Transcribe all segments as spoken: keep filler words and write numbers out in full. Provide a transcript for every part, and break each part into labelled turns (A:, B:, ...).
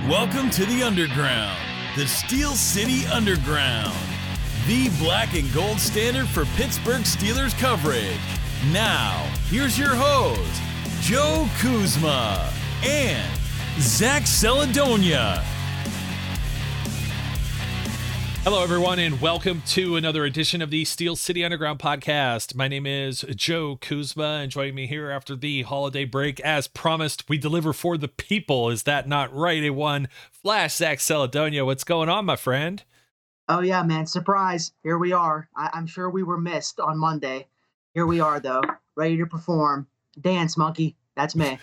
A: Welcome to the Underground, the Steel City Underground, the black and gold standard for Pittsburgh Steelers coverage. Now, here's your host, Joe Kuzma and Zach Celadonia.
B: Hello, everyone, and welcome to another edition of the Steel City Underground podcast. My name is Joe Kuzma, and joining me here after the holiday break, as promised, we deliver for the people. Is that not right? A one Flash, Zach Celadonia. What's going on, my friend?
C: Oh, yeah, man. Surprise. Here we are. I- I'm sure we were missed on Monday. Here we are, though, ready to perform. Dance, monkey. That's me.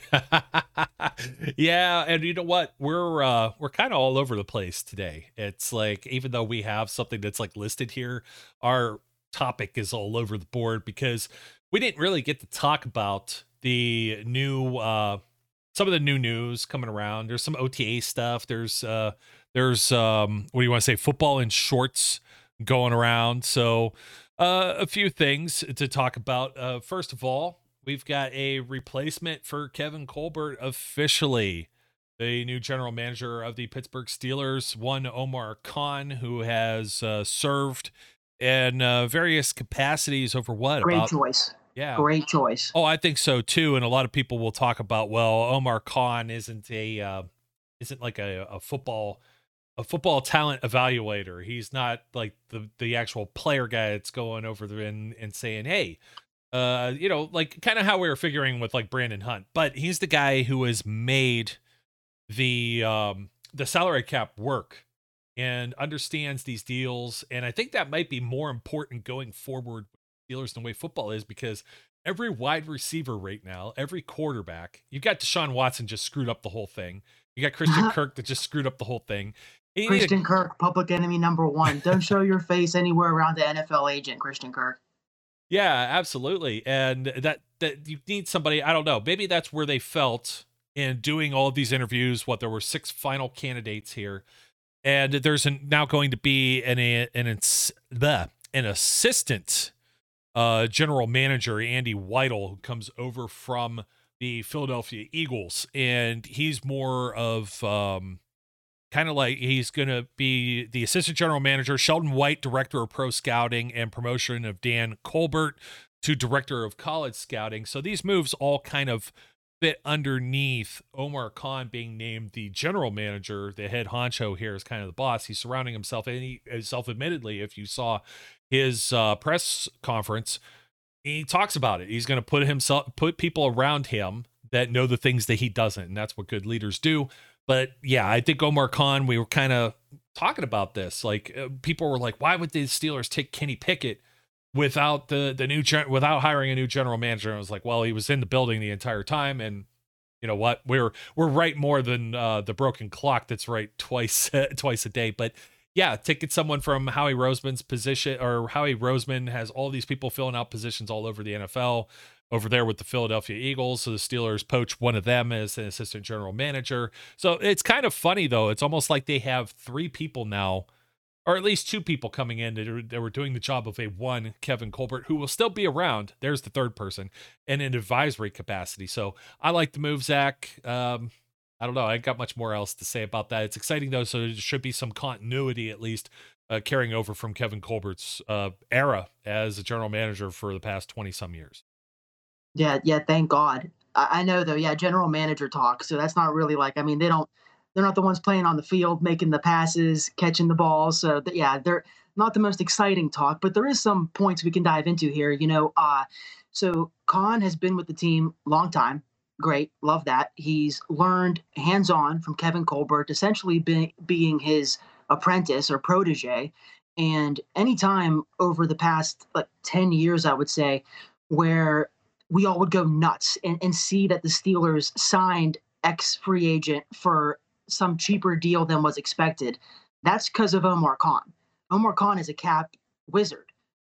B: Yeah, and you know what? We're uh we're kind of all over the place today. It's like, even though we have something that's like listed here, our topic is all over the board because we didn't really get to talk about the new uh some of the new news coming around. There's some O T A stuff. There's uh there's um what do you want to say, football in shorts going around. So uh a few things to talk about. Uh first of all, we've got a replacement for Kevin Colbert officially. The new general manager of the Pittsburgh Steelers, one Omar Khan, who has uh, served in uh, various capacities over what?
C: Great
B: about,
C: choice.
B: Yeah.
C: Great choice.
B: Oh, I think so too. And a lot of people will talk about, well, Omar Khan isn't a uh, isn't like a, a football a football talent evaluator. He's not like the the actual player guy that's going over there and, and saying, hey, uh, you know, like kind of how we were figuring with like Brandon Hunt, but he's the guy who has made the, um, the salary cap work and understands these deals. And I think that might be more important going forward with Steelers than the way football is, because every wide receiver right now, every quarterback, you've got Deshaun Watson just screwed up the whole thing. You got Christian Kirk that just screwed up the whole thing. And
C: Christian Kirk, public enemy number one. Don't show your face anywhere around the N F L agent, Christian Kirk.
B: Yeah, absolutely. And that that you need somebody, I don't know, maybe that's where they felt in doing all of these interviews. What, there were six final candidates here, and there's an, now going to be an an an, the, an assistant uh, general manager, Andy Weidel, who comes over from the Philadelphia Eagles, and he's more of um, kind of like, he's going to be the assistant general manager. Sheldon White, director of pro scouting, and promotion of Dan Colbert to director of college scouting. So these moves all kind of fit underneath Omar Khan being named the general manager. The head honcho here is kind of the boss. He's surrounding himself, and he self-admittedly, if you saw his uh, press conference, he talks about it. He's going to put himself, put people around him that know the things that he doesn't, and that's what good leaders do. But yeah, I think Omar Khan, we were kind of talking about this. Like, uh, people were like, why would the Steelers take Kenny Pickett without the, the new, gen- without hiring a new general manager? And I was like, well, he was in the building the entire time. And you know what? We're, we're right more than uh, the broken clock that's right twice, twice a day. But yeah, taking someone from Howie Roseman's position, or Howie Roseman has all these people filling out positions all over the N F L, over there with the Philadelphia Eagles. So the Steelers poach one of them as an assistant general manager. So it's kind of funny, though. It's almost like they have three people now, or at least two people coming in that, are, that were doing the job of a one, Kevin Colbert, who will still be around. There's the third person, in an advisory capacity. So I like the move, Zach. Um, I don't know. I ain't got much more else to say about that. It's exciting, though. So there should be some continuity, at least, uh, carrying over from Kevin Colbert's uh, era as a general manager for the past twenty some years.
C: Yeah, yeah, thank God. I, I know, though, yeah, general manager talk. So that's not really like, I mean, they don't, they're not the ones playing on the field, making the passes, catching the balls. So, th- yeah, they're not the most exciting talk, but there is some points we can dive into here. You know, uh, so Khan has been with the team a long time. Great. Love that. He's learned hands-on from Kevin Colbert, essentially be, being his apprentice or protege. And anytime over the past like ten years, I would say, where we all would go nuts and, and see that the Steelers signed X free agent for some cheaper deal than was expected, that's because of Omar Khan. Omar Khan is a cap wizard.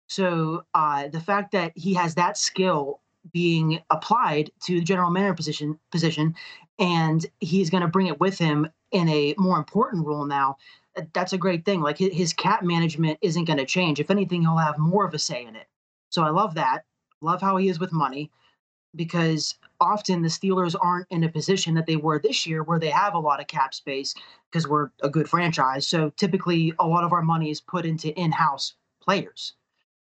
C: So uh, the fact that he has that skill being applied to the general manager position, position, and he's going to bring it with him in a more important role now, that's a great thing. Like, his cap management isn't going to change. If anything, he'll have more of a say in it. So I love that. Love how he is with money. because often the Steelers aren't in a position that they were this year where they have a lot of cap space because we're a good franchise. So typically, a lot of our money is put into in house players.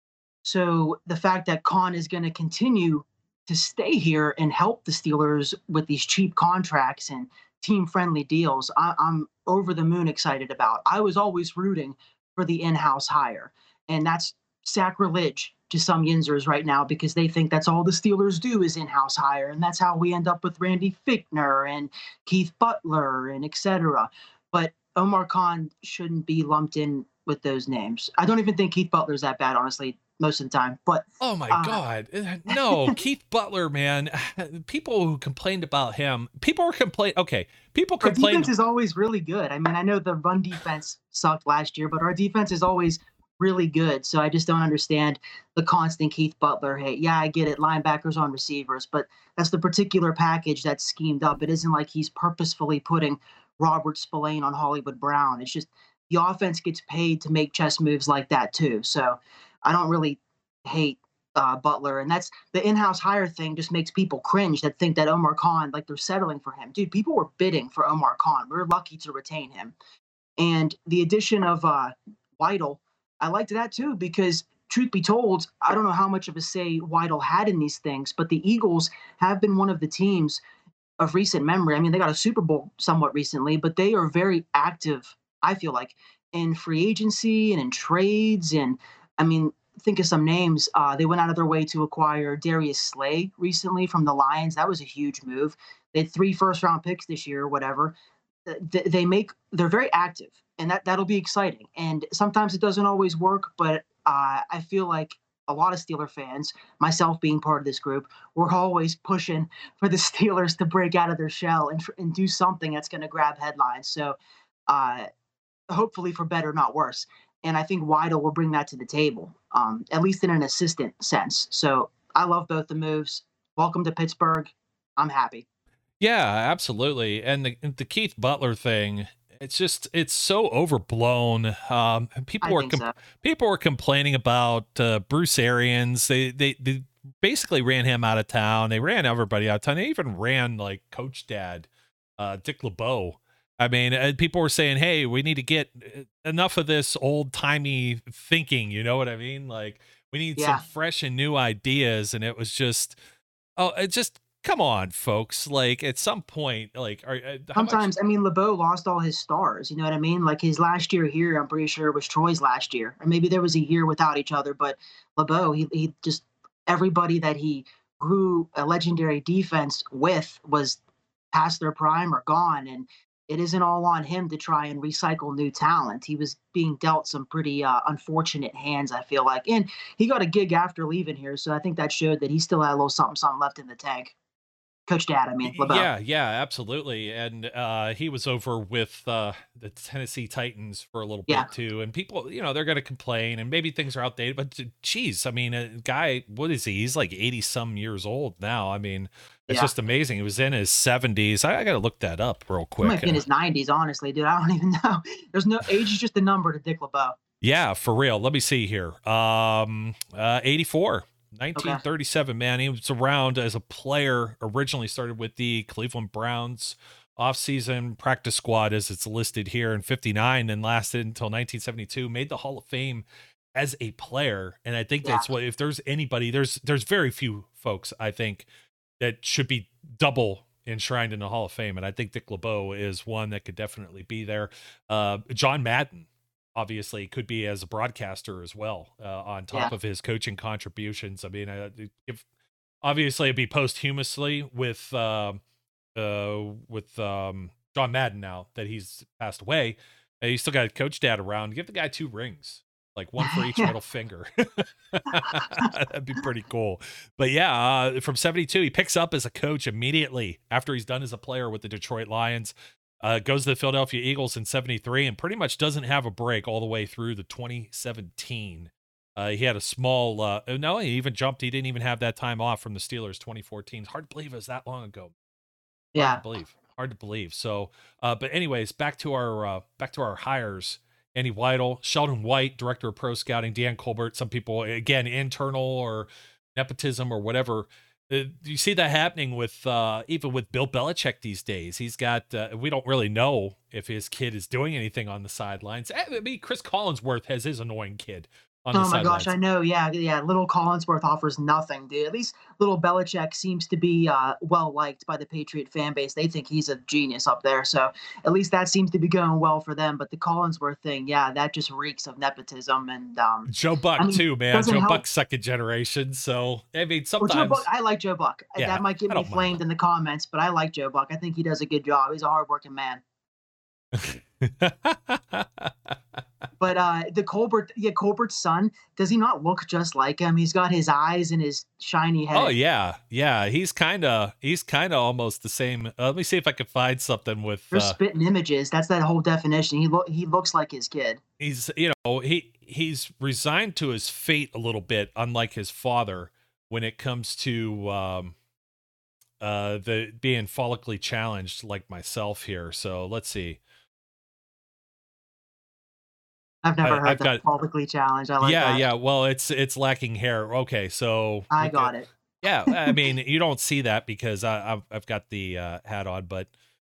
C: So the fact that Khan is going to continue to stay here and help the Steelers with these cheap contracts and team friendly deals, I, I'm over the moon excited about. I was always rooting for the in house hire, and that's sacrilege to some Yinzers right now because they think that's all the Steelers do is in house hire. And that's how we end up with Randy Fichtner and Keith Butler and et cetera. But Omar Khan shouldn't be lumped in with those names. I don't even think Keith Butler's that bad, honestly, most of the time. But
B: oh my
C: uh,
B: God, no, Keith Butler, man. People who complained about him, people were complaining. Okay, people
C: our
B: complained.
C: defense is always really good. I mean, I know the run defense sucked last year, but our defense is always really good. So I just don't understand the constant Keith Butler hate. Yeah, I get it, linebackers on receivers, but that's the particular package that's schemed up. It isn't like he's purposefully putting Robert Spillane on Hollywood Brown. It's just the offense gets paid to make chess moves like that too. So I don't really hate uh, Butler. And that's the in-house hire thing just makes people cringe that think that Omar Khan, like they're settling for him. Dude, people were bidding for Omar Khan. We we're lucky to retain him. And the addition of uh, Weidl, I liked that too, because truth be told, I don't know how much of a say Weidl had in these things, but the Eagles have been one of the teams of recent memory. I mean, they got a Super Bowl somewhat recently, but they are very active, I feel like, in free agency and in trades. And I mean, think of some names. Uh, they went out of their way to acquire Darius Slay recently from the Lions. That was a huge move. They had three first round picks this year or whatever. They make, they're very active, and that, that'll be exciting. And sometimes it doesn't always work, but uh, I feel like a lot of Steeler fans, myself being part of this group, we're always pushing for the Steelers to break out of their shell and, and do something that's going to grab headlines. So uh, hopefully for better, not worse. And I think Weidl will bring that to the table, um, at least in an assistant sense. So I love both the moves. Welcome to Pittsburgh. I'm happy.
B: Yeah, absolutely. And the the Keith Butler thing, it's just it's so overblown. Um, people
C: I
B: were
C: think
B: com-
C: so.
B: people were complaining about uh, Bruce Arians. They, they they basically ran him out of town. They ran everybody out of town. They even ran like Coach Dad, uh, Dick LeBeau. I mean, uh, people were saying, "Hey, we need to get enough of this old timey thinking." You know what I mean? Like we need
C: Yeah.
B: some fresh and new ideas. And it was just, oh, it just. Come on, folks. Like at some point, like are, uh, how
C: Sometimes,
B: much?
C: I mean, LeBeau lost all his stars. You know what I mean? Like his last year here, I'm pretty sure it was Troy's last year, or maybe there was a year without each other. But LeBeau, he he just everybody that he grew a legendary defense with was past their prime or gone, and it isn't all on him to try and recycle new talent. He was being dealt some pretty uh, unfortunate hands, I feel like, and he got a gig after leaving here, so I think that showed that he still had a little something something left in the tank. Coach Dad, I mean, LeBeau.
B: Yeah, yeah, absolutely. And uh, he was over with uh, the Tennessee Titans for a little
C: Yeah.
B: bit too. And people, you know, they're going to complain and maybe things are outdated, but geez, I mean, a guy, what is he? He's like eighty some years old now. I mean, it's
C: Yeah.
B: just amazing. He was in his seventies. I, I got to look that up real
C: He
B: quick.
C: might be in his nineties, honestly, dude. I don't even know. There's no age is just a number to Dick LeBeau.
B: Yeah, for real. Let me see here. Um, uh, eighty-four. nineteen thirty-seven, man. He was around as a player, originally started with the Cleveland Browns offseason practice squad as it's listed here in fifty-nine and lasted until nineteen seventy-two, made the Hall of Fame as a player. And I think that's
C: Yeah.
B: what, if there's anybody, there's, there's very few folks, I think, that should be double enshrined in the Hall of Fame. And I think Dick LeBeau is one that could definitely be there. Uh, John Madden, obviously could be as a broadcaster as well, uh, on top
C: Yeah.
B: of his coaching contributions. I mean, uh, if obviously it'd be posthumously with, uh, uh, with, um, John Madden now that he's passed away. Uh, you still got Coach Dad around. Give the guy two rings, like one for each middle finger. That'd be pretty cool. But yeah, uh, from seventy-two, he picks up as a coach immediately after he's done as a player with the Detroit Lions. Uh, goes to the Philadelphia Eagles in seventy-three and pretty much doesn't have a break all the way through the twenty seventeen. Uh, he had a small, uh, no, he even jumped. He didn't even have that time off from the Steelers twenty fourteen. It's hard to believe it was that long ago. Hard
C: Yeah.
B: to believe. Hard to believe. So, uh, but anyways, back to our, uh, back to our hires. Andy Weidl, Sheldon White, director of pro scouting, Dan Colbert. Some people, again, internal or nepotism or whatever. Uh, you see that happening with uh, even with Bill Belichick these days. He's got uh, we don't really know if his kid is doing anything on the sidelines. I mean, Chris Collinsworth has his annoying kid on the
C: Oh my gosh,
B: sidelines.
C: I know. Yeah, yeah. Little Collinsworth offers nothing, dude. At least little Belichick seems to be uh, well liked by the Patriot fan base. They think he's a genius up there. So at least that seems to be going well for them. But the Collinsworth thing, yeah, that just reeks of nepotism. And um,
B: Joe Buck
C: I mean,
B: too, man.
C: doesn't
B: Joe
C: help.
B: Buck's second generation. So I mean,
C: Well, Joe
B: sometimes
C: Buck, I like Joe Buck.
B: Yeah,
C: That might get
B: I
C: me
B: don't mind
C: flamed in the comments, but I like Joe Buck. I think he does a good job. He's a hardworking man. But uh, the Colbert, yeah, Colbert's son, does he not look just like him? He's got his eyes and his shiny head.
B: Oh yeah, yeah. He's kind of he's kind of almost the same. Uh, let me see if I can find something with.
C: They're
B: Uh,
C: spitting images. That's that whole definition. He look he looks like his kid.
B: he's you know he he's resigned to his fate a little bit, unlike his father, when it comes to um, uh, the being follically challenged, like myself here. So let's see.
C: I've never
B: I-
C: heard
B: I've
C: that
B: got-
C: publicly challenged. I like
B: yeah,
C: that.
B: yeah. Well, it's it's lacking hair. Okay, so
C: I
B: okay.
C: got it.
B: Yeah, I mean, you don't see that because I, I've I've got the uh, hat on, but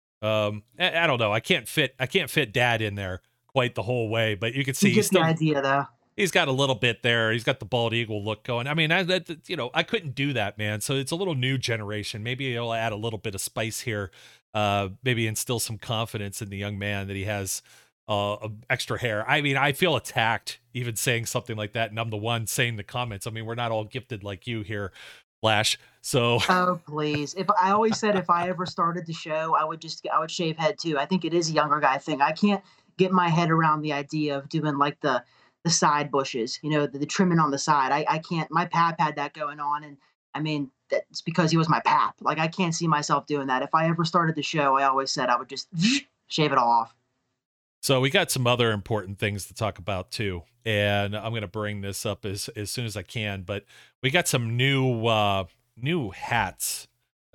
B: um, I, I don't know. I can't fit I can't fit Dad in there quite the whole way, but you can see
C: You
B: he's
C: get the
B: still
C: idea, though.
B: he's got a little bit there. He's got the bald eagle look going. I mean, I that you know I couldn't do that, man. So it's a little new generation. Maybe he'll add a little bit of spice here. Uh, maybe instill some confidence in the young man that he has uh extra hair. I mean, I feel attacked even saying something like that, and I'm the one saying the comments. I mean, we're not all gifted like you here, Flash. So
C: Oh please! If I always said if I ever started the show, I would just I would shave head too. I think it is a younger guy thing. I can't get my head around the idea of doing like the the side bushes, you know, the, the trimming on the side. I I can't. My pap had that going on, and I mean that's because he was my pap. Like I can't see myself doing that. If I ever started the show, I always said I would just shave it all off.
B: So we got some other important things to talk about too, and I'm going to bring this up as as soon as I can. But we got some new uh, new hats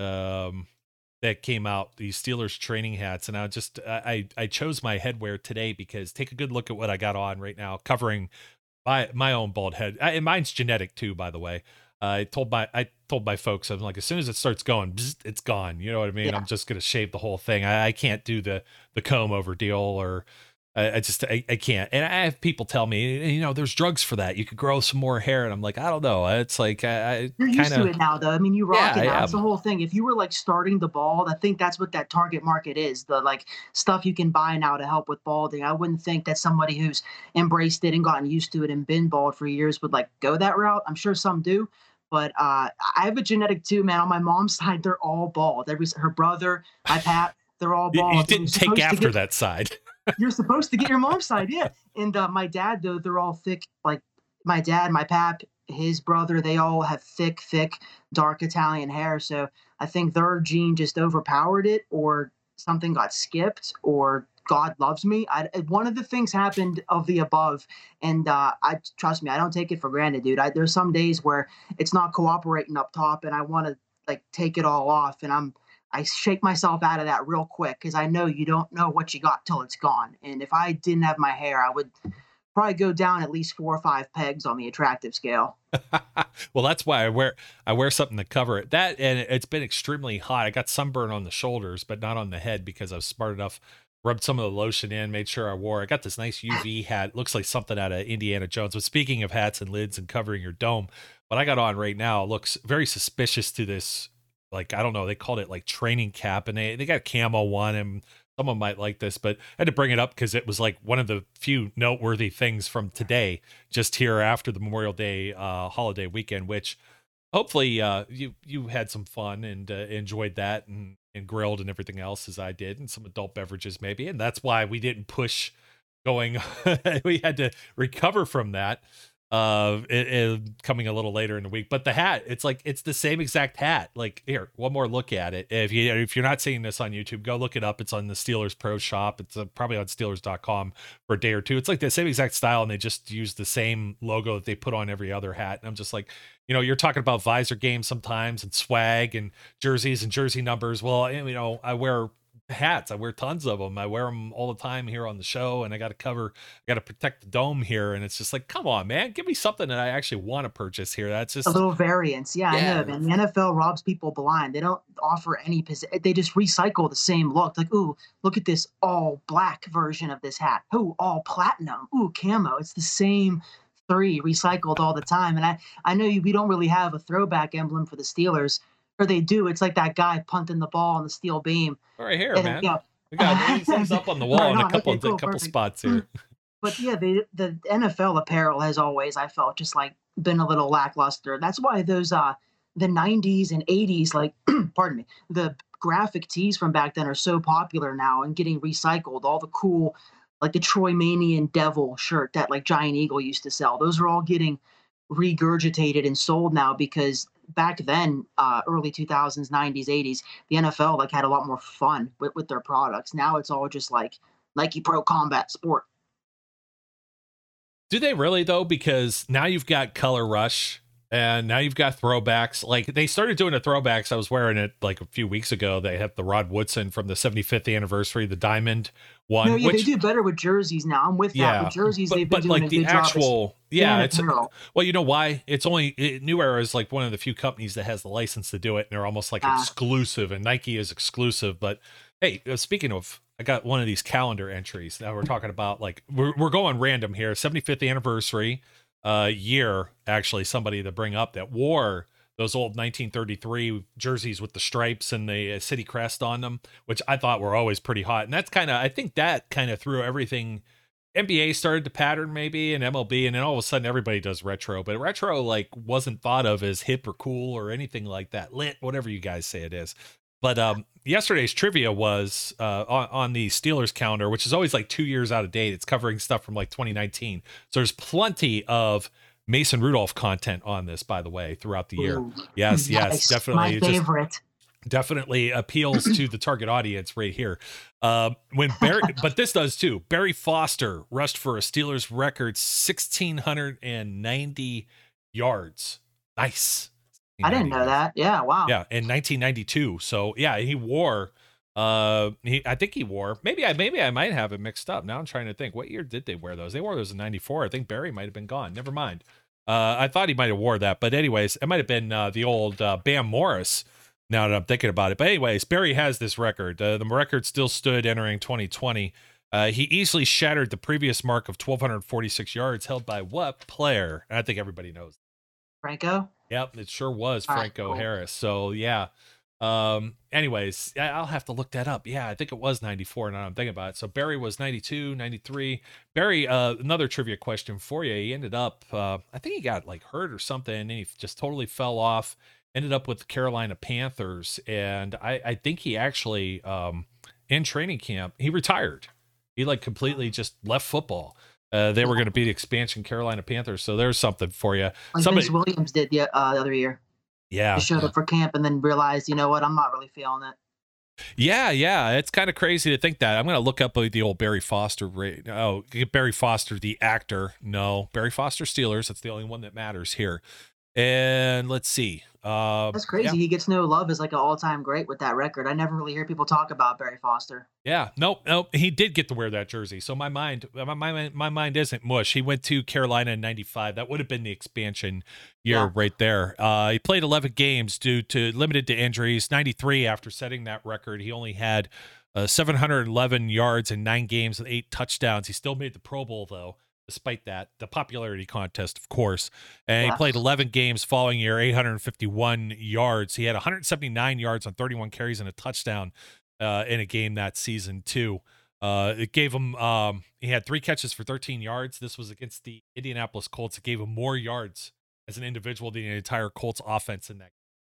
B: um, that came out. These Steelers training hats, and I just I I chose my headwear today because take a good look at what I got on right now, covering my my own bald head. I, and mine's genetic too, by the way. I told my I told my folks, I'm like, as soon as it starts going, bzz, it's gone. You know what I mean?
C: Yeah.
B: I'm just gonna shave the whole thing. I, I can't do the the comb over deal, or I, I just I, I can't. And I have people tell me, you know, there's drugs for that. You could grow some more hair, and I'm like, I don't know. It's like I, I
C: You're used
B: kind
C: to
B: of
C: it now, though. I mean, you rock
B: Yeah,
C: it now.
B: I
C: That's the
B: am.
C: whole thing. If you were like starting the bald, I think that's what that target market is. The like stuff you can buy now to help with balding. I wouldn't think that somebody who's embraced it and gotten used to it and been bald for years would like go that route. I'm sure some do, but uh, I have a genetic too, man. On my mom's side, they're all bald. Every her brother, my pap, they're all
B: you,
C: bald.
B: you
C: And you're
B: didn't
C: supposed
B: take
C: to
B: after
C: get-
B: that side.
C: You're supposed to get your mom's side, yeah. And uh, my dad, though, they're all thick. Like my dad, my pap, his brother, they all have thick, thick, dark Italian hair. So I think their gene just overpowered it, or something got skipped, or God loves me. I, one of the things happened of the above, and uh, I trust me, I don't take it for granted, dude. I, there's some days where it's not cooperating up top, and I want to like take it all off, and I'm I shake myself out of that real quick because I know you don't know what you got till it's gone. And if I didn't have my hair, I would probably go down at least four or five pegs on the attractive scale.
B: Well, that's why I wear I wear something to cover it. That, and it's been extremely hot. I got sunburn on the shoulders, but not on the head because I was smart enough. Rubbed some of the lotion in, made sure I wore. I got this nice U V hat. Looks like something out of Indiana Jones. But speaking of hats and lids and covering your dome, what I got on right now looks very suspicious to this. Like, I don't know, they called it like training cap, and they, they got a camo one, and someone might like this, but I had to bring it up because it was like one of the few noteworthy things from today, just here after the Memorial Day uh, holiday weekend, which hopefully uh, you you had some fun and uh, enjoyed that, and, and grilled and everything else as I did, and some adult beverages maybe, and that's why we didn't push going. We had to recover from that. Uh, it, it coming a little later in the week, but the hat, it's like it's the same exact hat. Like, here, one more look at it. If you if you're not seeing this on YouTube, go look it up. It's on the Steelers Pro Shop. It's uh, probably on Steelers dot com for a day or two. It's like the same exact style, and they just use the same logo that they put on every other hat. And I'm just like, you know, you're talking about visor games sometimes, and swag and jerseys and jersey numbers. Well, you know, I wear hats. I wear tons of them. I wear them all the time here on the show, and I got to cover, I got to protect the dome here. And it's just like, come on, man, give me something that I actually want to purchase here. That's
C: A
B: just,
C: little variance. Yeah, I
B: yeah,
C: know, man. The N F L robs people blind. They don't offer any posi they just recycle the same look. Like, "Ooh, look at this all black version of this hat. Ooh, all platinum. Ooh, camo." It's the same three recycled all the time. And I I know you we don't really have a throwback emblem for the Steelers, or they do. It's like that guy punting the ball on the steel beam.
B: right here,
C: And,
B: man.
C: you know
B: We got he's, he's up on the wall
C: right
B: in a
C: on.
B: couple
C: Okay,
B: of
C: cool,
B: couple
C: perfect.
B: spots here.
C: But yeah, the the N F L apparel has always, I felt, just like been a little lackluster. That's why those uh the nineties and eighties, like pardon me, the graphic tees from back then are so popular now and getting recycled. All the cool, like the Troy Manian Devil shirt that like Giant Eagle used to sell. Those are all getting regurgitated and sold now because back then, uh, early two thousands, nineties, eighties, the N F L like had a lot more fun with, with their products. Now it's all just like Nike Pro Combat Sport.
B: Do they really though? Because now you've got Color Rush and now you've got throwbacks. Like they started doing the throwbacks. I was wearing it like a few weeks ago. They have the Rod Woodson from the seventy-fifth anniversary, the diamond one.
C: No, yeah,
B: which,
C: they do better with jerseys now. I'm with that.
B: yeah,
C: With jerseys,
B: but,
C: they've been
B: but
C: doing
B: like
C: a
B: the
C: good job.
B: actual, yeah,
C: and
B: it's
C: apparel.
B: well, you know why? It's only it, New Era is like one of the few companies that has the license to do it, and they're almost like
C: Ah.
B: exclusive. And Nike is exclusive. But hey, uh, speaking of, I got one of these calendar entries that we're talking about. Like we're we're going random here. seventy-fifth anniversary uh, year. Actually, somebody to bring up that wore those old nineteen thirty-three jerseys with the stripes and the uh, city crest on them, which I thought were always pretty hot. And that's kind of, I think that kind of threw everything. N B A started to pattern maybe, and M L B, and then all of a sudden everybody does retro. But retro like wasn't thought of as hip or cool or anything like that. Lit, whatever you guys say it is. But um, yesterday's trivia was uh, on, on the Steelers calendar, which is always like two years out of date. It's covering stuff from like twenty nineteen. So there's plenty of Mason Rudolph content on this, by the way, throughout the year.
C: Ooh,
B: Yes, yes,
C: nice.
B: definitely.
C: My
B: It just
C: favorite.
B: definitely appeals to the target audience right here. Um, when Barry, but this does too. Barry Foster rushed for a Steelers record one thousand six hundred ninety yards. Nice.
C: I didn't know that. Yeah, wow.
B: Yeah, in nineteen ninety-two. So yeah, he wore. Uh, he I think he wore. Maybe I maybe I might have it mixed up. Now I'm trying to think. What year did they wear those? They wore those in ninety-four. I think Barry might have been gone. Never mind. Uh, I thought he might have wore that, but anyways, it might have been uh, the old uh, Bam Morris. Now that I'm thinking about it, but anyways, Barry has this record. Uh, the record still stood entering twenty twenty. Uh, he easily shattered the previous mark of one thousand two hundred forty-six yards held by what player? And I think everybody knows.
C: Franco?
B: Yep, it sure was
C: All right,
B: Franco
C: cool.
B: Harris. So yeah. Um. Anyways, I- I'll have to look that up. Yeah, I think it was ninety-four. Now I'm thinking about it. So Barry was ninety-two, ninety-three. Barry. Uh, another trivia question for you. He ended up. Uh, I think he got like hurt or something, and he just totally fell off. Ended up with the Carolina Panthers, and I, I think he actually, um, in training camp, he retired. He like completely just left football. Uh, they were going to be the expansion Carolina Panthers, so there's something for you.
C: Like
B: Somebody,
C: Vince Williams did the, uh, the other year.
B: yeah,
C: He showed up for camp and then realized, you know what, I'm not really feeling it.
B: yeah, yeah. It's kind of crazy to think that. I'm going to look up the old Barry Foster. Right? Oh, Barry Foster, the actor. No, Barry Foster Steelers. That's the only one that matters here. And let's see. Uh,
C: That's crazy.
B: Yeah.
C: He gets no love as like an all-time great with that record. I never really hear people talk about Barry Foster.
B: Yeah, nope, nope. He did get to wear that jersey. So my mind, my my, my mind isn't mush. He went to Carolina in ninety-five. That would have been the expansion year
C: Yeah.
B: right there. Uh, he played eleven games due to limited to injuries. ninety-three after setting that record, he only had uh, seven hundred eleven yards in nine games and eight touchdowns. He still made the Pro Bowl though. Despite that, the popularity contest, of course, and
C: Yeah.
B: he played eleven games following year, eight hundred fifty-one yards. He had one hundred seventy-nine yards on thirty-one carries and a touchdown uh, in a game that season too. Uh, it gave him, um, he had three catches for thirteen yards. This was against the Indianapolis Colts. It gave him more yards as an individual than the entire Colts offense in that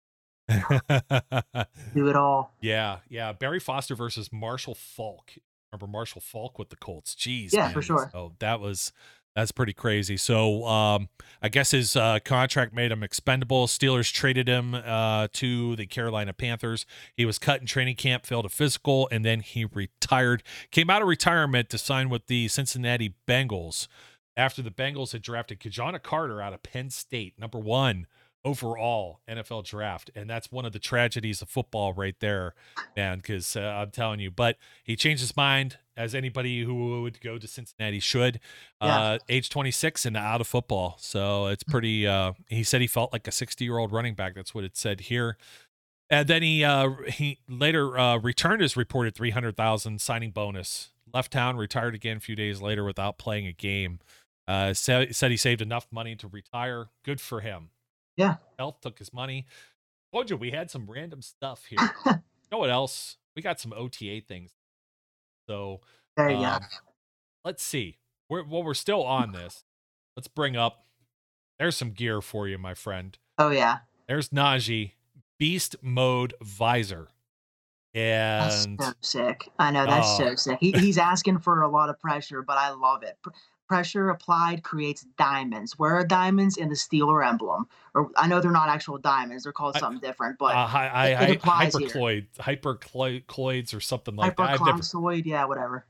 B: game.
C: Do it all.
B: Yeah, yeah. Barry Foster versus Marshall Falk. Remember Marshall Falk with the Colts? Jeez,
C: Yeah,
B: man.
C: for sure.
B: So that was that's pretty crazy. So um, I guess his uh, contract made him expendable. Steelers traded him uh, to the Carolina Panthers. He was cut in training camp, failed a physical, and then he retired. Came out of retirement to sign with the Cincinnati Bengals after the Bengals had drafted Kajana Carter out of Penn State, number one overall N F L draft. And that's one of the tragedies of football right there, man, because uh, I'm telling you. But he changed his mind, as anybody who would go to Cincinnati should.
C: Yeah.
B: Uh, age twenty-six and out of football. So it's pretty, uh, he said he felt like a sixty-year-old running back. That's what it said here. And then he uh, he later uh, returned his reported three hundred thousand signing bonus. Left town, retired again a few days later without playing a game. Uh, said, said he saved enough money to retire. Good for him.
C: Yeah.
B: Health took his money. Told you we had some random stuff here. You know what else? We got some O T A things. So
C: There you
B: um,
C: go.
B: let's see. We're, well, we're still on this. Let's bring up. There's some gear for you, my friend.
C: Oh yeah.
B: There's Najee Beast Mode Visor.
C: That's
B: And
C: so sick. I know that's
B: oh,
C: so sick. He, he's asking for a lot of pressure, but I love it. Pr- pressure applied creates diamonds. Where are diamonds? In the Steeler emblem? Or I know they're not actual diamonds; they're called
B: I,
C: something different. But
B: uh, hi,
C: it,
B: I,
C: it
B: I,
C: applies here.
B: hypercloid, hypercloids or something like that. I've never.
C: Hypercloxoid, yeah, whatever.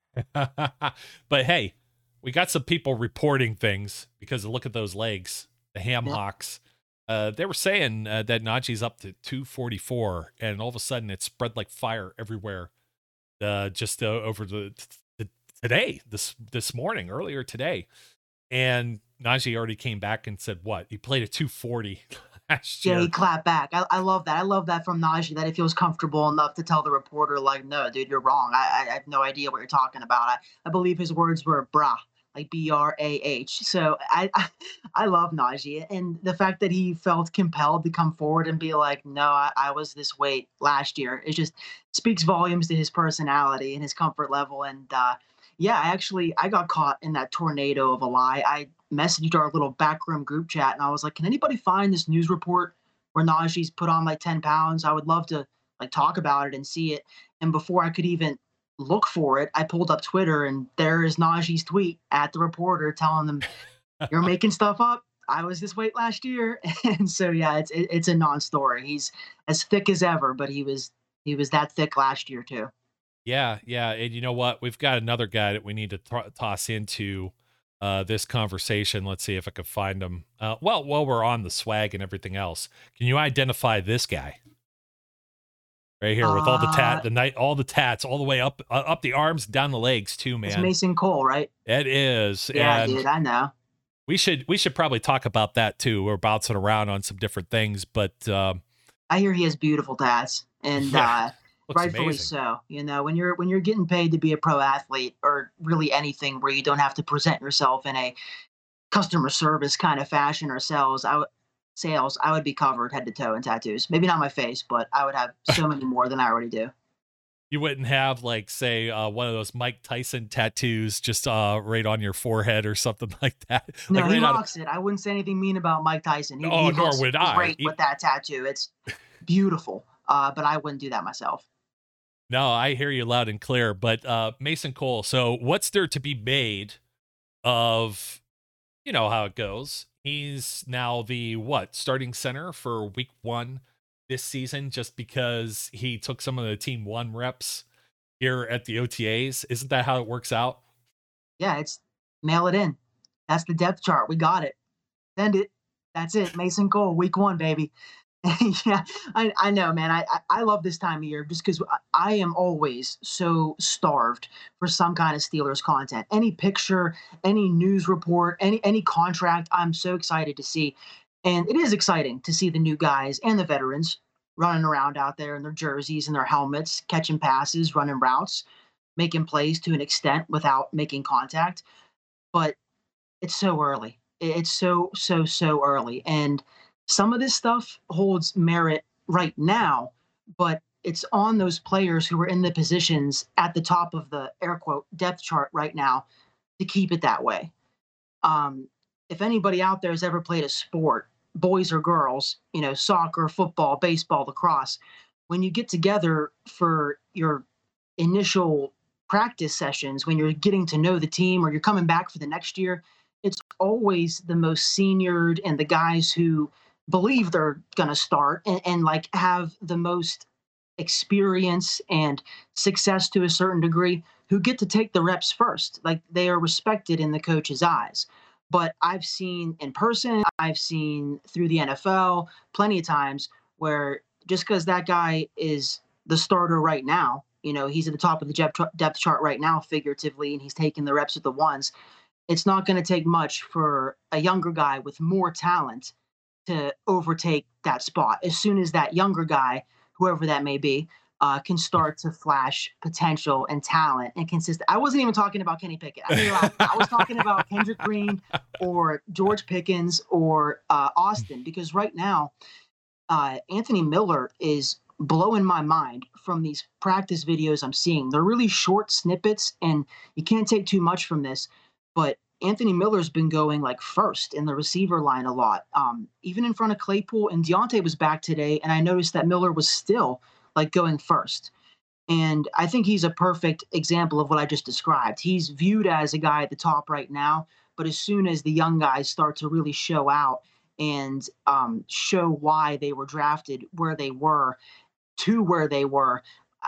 B: But hey, we got some people reporting things because look at those legs, the ham
C: Yeah.
B: hocks. Uh, they were saying uh, that Najee's up to two forty-four, and all of a sudden it spread like fire everywhere. Uh, just uh, over the t- t- today, this this morning, earlier today, and Najee already came back and said, "What? He played at two forty last
C: Yeah,
B: year."
C: he clapped back. I, I love that. I love that from Najee, that he feels comfortable enough to tell the reporter, like, no, dude, you're wrong. I, I, I have no idea what you're talking about. I, I believe his words were brah, like B R A H. So I, I I love Najee. And the fact that he felt compelled to come forward and be like, no, I, I was this weight last year. It just speaks volumes to his personality and his comfort level. And uh, yeah, I actually, I got caught in that tornado of a lie. I messaged our little backroom group chat and I was like, can anybody find this news report where Najee's put on like ten pounds? I would love to like talk about it and see it. And before I could even look for it, I pulled up Twitter and there is Najee's tweet at the reporter telling them, you're making stuff up. I was this weight last year. And so, yeah, it's, it, it's a non-story. He's as thick as ever, but he was, he was that thick last year too.
B: Yeah, yeah, and you know what? We've got another guy that we need to th- toss into uh, this conversation. Let's see if I can find him. Uh, well, while we're on the swag and everything else, can you identify this guy right here with all the
C: Uh,
B: tat, the night, all the tats, all the way up, uh, up the arms, down the legs too,
C: It's
B: man?
C: Mason Cole, right?
B: It is,
C: Yeah,
B: and
C: dude, I know.
B: we should we should probably talk about that too. We're bouncing around on some different things, but um,
C: I hear he has beautiful tats, and
B: yeah,
C: uh,
B: looks
C: rightfully
B: amazing.
C: so. You know, when you're when you're getting paid to be a pro athlete, or really anything where you don't have to present yourself in a customer service kind of fashion or sales, I would sales, I would be covered head to toe in tattoos. Maybe not my face, but I would have so many more than I already do.
B: You wouldn't have like say uh, one of those Mike Tyson tattoos just uh, right on your forehead or something like that.
C: No,
B: Like
C: he
B: right out of-
C: rocks it. I wouldn't say anything mean about Mike Tyson. He,
B: Oh,
C: he
B: nor
C: looks
B: would I.
C: great
B: He-
C: with that tattoo. It's beautiful, uh, but I wouldn't do that myself.
B: No, I hear you loud and clear. But uh, Mason Cole, so what's there to be made of, you know how it goes. He's now the what starting center for week one this season just because he took some of the team one reps here at the O T As. Isn't that how it works out?
C: Yeah, it's mail it in. That's the depth chart. We got it. Send it. That's it. Mason Cole, week one, baby. Yeah, I, I know, man. I, I I love this time of year just because I, I am always so starved for some kind of Steelers content. Any picture, any news report, any any contract, I'm so excited to see. And it is exciting to see the new guys and the veterans running around out there in their jerseys and their helmets, catching passes, running routes, making plays to an extent without making contact. But it's so early. It- It's so, so, so early. And some of this stuff holds merit right now, but it's on those players who are in the positions at the top of the air quote depth chart right now to keep it that way. Um, if anybody out there has ever played a sport, boys or girls, you know, soccer, football, baseball, lacrosse, when you get together for your initial practice sessions, when you're getting to know the team or you're coming back for the next year, it's always the most seniored and the guys who believe they're going to start and, and like have the most experience and success to a certain degree who get to take the reps first. Like they are respected in the coach's eyes. But I've seen in person, I've seen through the N F L plenty of times where just because that guy is the starter right now, you know, he's at the top of the depth depth chart right now, figuratively, and he's taking the reps with the ones. It's not going to take much for a younger guy with more talent to overtake that spot. As soon as that younger guy, whoever that may be, uh, can start to flash potential and talent and consistent. I wasn't even talking about Kenny Pickett. I, mean, I was talking about Kendrick Green or George Pickens or uh, Austin, because right now, uh, Anthony Miller is blowing my mind from these practice videos I'm seeing. They're really short snippets, and you can't take too much from this, but Anthony Miller's been going like first in the receiver line a lot, um, even in front of Claypool. And Deontay was back today, and I noticed that Miller was still like going first. And I think he's a perfect example of what I just described. He's viewed as a guy at the top right now, but as soon as the young guys start to really show out and um, show why they were drafted where they were to where they were,